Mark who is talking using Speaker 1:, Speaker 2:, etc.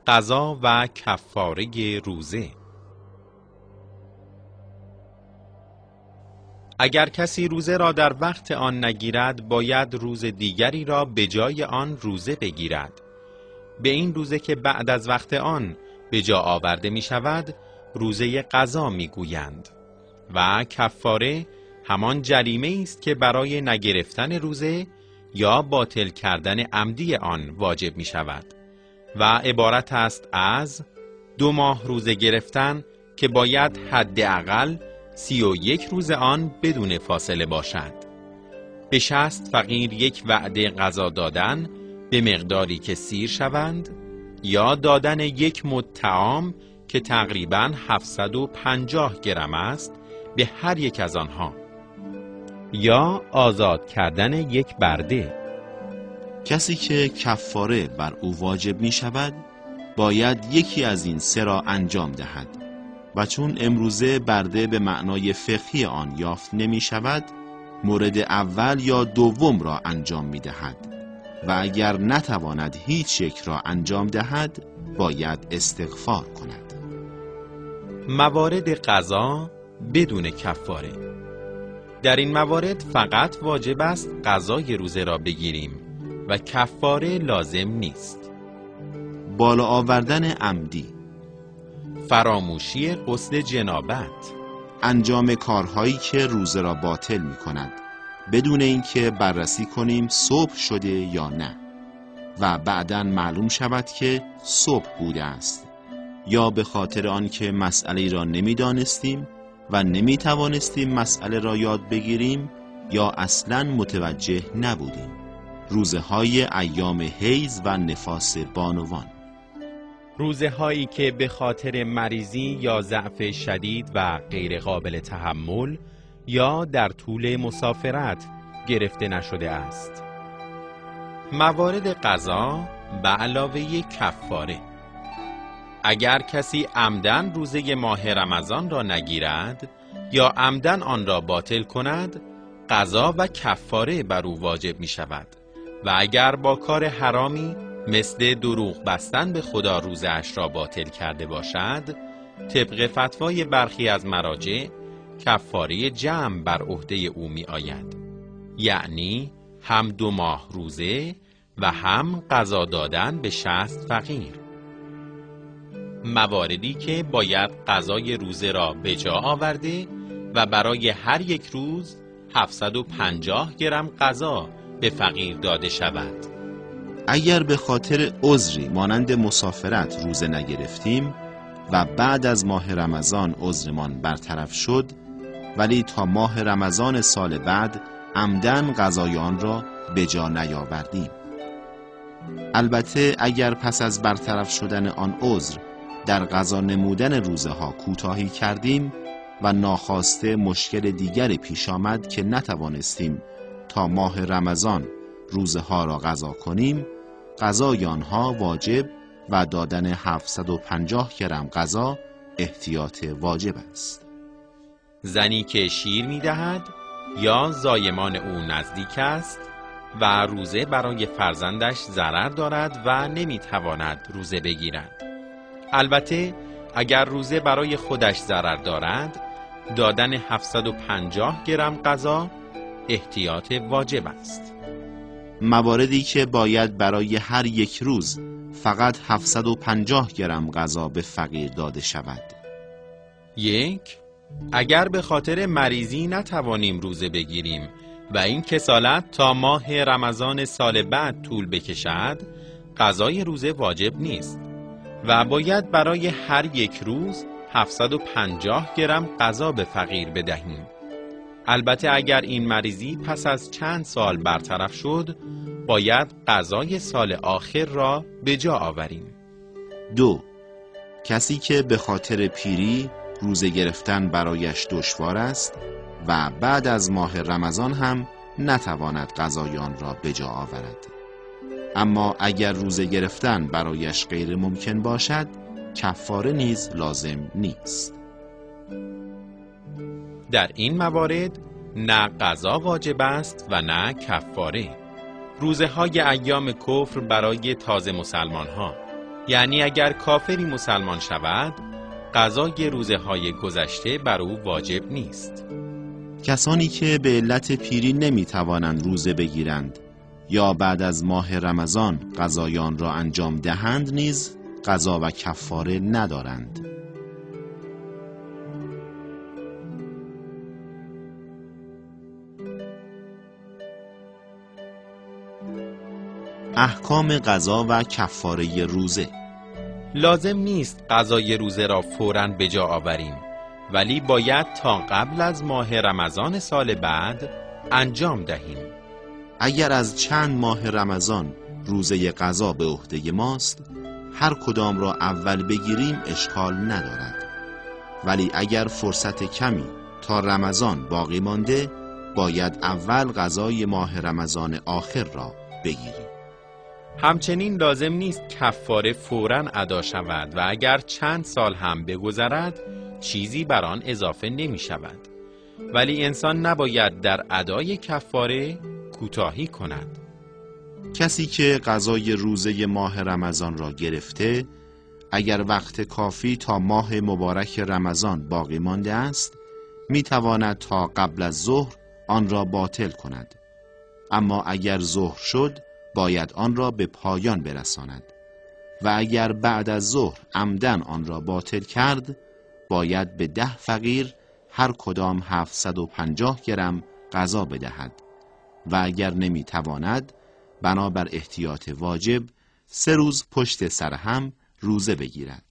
Speaker 1: قضا و کفاره روزه. اگر کسی روزه را در وقت آن نگیرد، باید روز دیگری را به جای آن روزه بگیرد. به این روزه که بعد از وقت آن به جا آورده می شود، روزه قضا می گویند. و کفاره همان جریمه است که برای نگرفتن روزه یا باطل کردن عمدی آن واجب می شود و عبارت است از 2 ماه روزه گرفتن که باید حداقل 31 روز آن بدون فاصله باشد. به 60 فقیر 1 وعده غذا دادن به مقداری که سیر شوند، یا دادن 1 مد طعام که تقریباً 750 گرم است به هر یک از آنها، یا آزاد کردن 1 برده.
Speaker 2: کسی که کفاره بر او واجب می شود باید یکی از این 3 را انجام دهد و چون امروزه برده به معنای فقهی آن یافت نمی شود، مورد اول یا دوم را انجام می دهد و اگر نتواند هیچ یک را انجام دهد باید استغفار کند.
Speaker 1: موارد قضا بدون کفاره. در این موارد فقط واجب است قضای روزه را بگیریم و کفاره لازم نیست.
Speaker 2: بالا آوردن عمدی،
Speaker 1: فراموشی غسل جنابت،
Speaker 2: انجام کارهایی که روزه را باطل می کند بدون اینکه بررسی کنیم صبح شده یا نه و بعداً معلوم شود که صبح بوده است، یا به خاطر آنکه مسئله را نمی دانستیم و نمی توانستیم مسئله را یاد بگیریم یا اصلاً متوجه نبودیم. روزه های ایام حیض و نفاس بانوان،
Speaker 1: روزه هایی که به خاطر مریضی یا ضعف شدید و غیر قابل تحمل یا در طول مسافرت گرفته نشده است. موارد قضا به علاوه کفاره. اگر کسی عمدن روزه ماه رمضان را نگیرد یا عمدن آن را باطل کند، قضا و کفاره بر او واجب می شود و اگر با کار حرامی مثل دروغ بستن به خدا روزه اش را باطل کرده باشد، طبق فتوای برخی از مراجع کفاره جمع بر عهده او می آید، یعنی هم 2 ماه روزه و هم قضا دادن به 60 فقیر. مواردی که باید قضای روزه را به جا آورده و برای هر یک روز 750 گرم غذا به فقیر داده شود.
Speaker 2: اگر به خاطر عذری مانند مسافرت روزه نگرفتیم و بعد از ماه رمضان عذرمان برطرف شد ولی تا ماه رمضان سال بعد عمدن غذای آن را به جا نیاوردیم، البته اگر پس از برطرف شدن آن عذر در قضا نمودن روزه ها کوتاهی کردیم و ناخواسته مشکل دیگری پیش آمد که نتوانستیم تا ماه رمضان روزه ها را قضا کنیم، قضای آنها واجب و دادن 750 گرم غذا احتیاط واجب است.
Speaker 1: زنی که شیر می دهد یا زایمان او نزدیک است و روزه برای فرزندش ضرر دارد و نمی تواند روزه بگیرد. البته اگر روزه برای خودش ضرر دارد، دادن 750 گرم غذا احتیاط واجب است.
Speaker 2: مواردی که باید برای هر یک روز فقط 750 گرم غذا به فقیر داده شود.
Speaker 1: 1. اگر به خاطر مریضی نتوانیم روزه بگیریم و این کسالت تا ماه رمضان سال بعد طول بکشد، قضای روزه واجب نیست و باید برای هر یک روز 750 گرم غذا به فقیر بدهیم. البته اگر این مریضی پس از چند سال برطرف شد، باید غذای سال آخر را به جا آوریم.
Speaker 2: 2. کسی که به خاطر پیری روزه گرفتن برایش دشوار است و بعد از ماه رمضان هم نتواند غذای آن را به جا آورد، اما اگر روزه گرفتن برایش غیر ممکن باشد، کفاره نیز لازم نیست.
Speaker 1: در این موارد نه قضا واجب است و نه کفاره. روزه های ایام کفر برای تازه مسلمان ها یعنی اگر کافری مسلمان شود، قضای روزهای گذشته بر او واجب نیست.
Speaker 2: کسانی که به علت پیری نمیتوانند روزه بگیرند یا بعد از ماه رمضان قضایان را انجام دهند نیز قضا و کفاره ندارند. احکام قضا و کفاره روزه.
Speaker 1: لازم نیست قضای روزه را فوراً به جا آوریم، ولی باید تا قبل از ماه رمضان سال بعد انجام دهیم.
Speaker 2: اگر از چند ماه رمضان روزه قضا به عهده ماست، هر کدام را اول بگیریم اشکال ندارد. ولی اگر فرصت کمی تا رمضان باقی مانده، باید اول قضای ماه رمضان آخر را بگیریم.
Speaker 1: همچنین لازم نیست کفاره فوراً ادا شود و اگر چند سال هم بگذرد چیزی بر آن اضافه نمی شود. ولی انسان نباید در ادای کفاره کوتاهی کند.
Speaker 2: کسی که قضای روزه ماه رمضان را گرفته، اگر وقت کافی تا ماه مبارک رمضان باقی مانده است، می تواند تا قبل از ظهر آن را باطل کند. اما اگر ظهر شد، باید آن را به پایان برساند و اگر بعد از ظهر عمدن آن را باطل کرد، باید به 10 فقیر هر کدام 750 گرم غذا بدهد و اگر نمیتواند بنابر احتیاط واجب 3 روز پشت سر هم روزه بگیرد.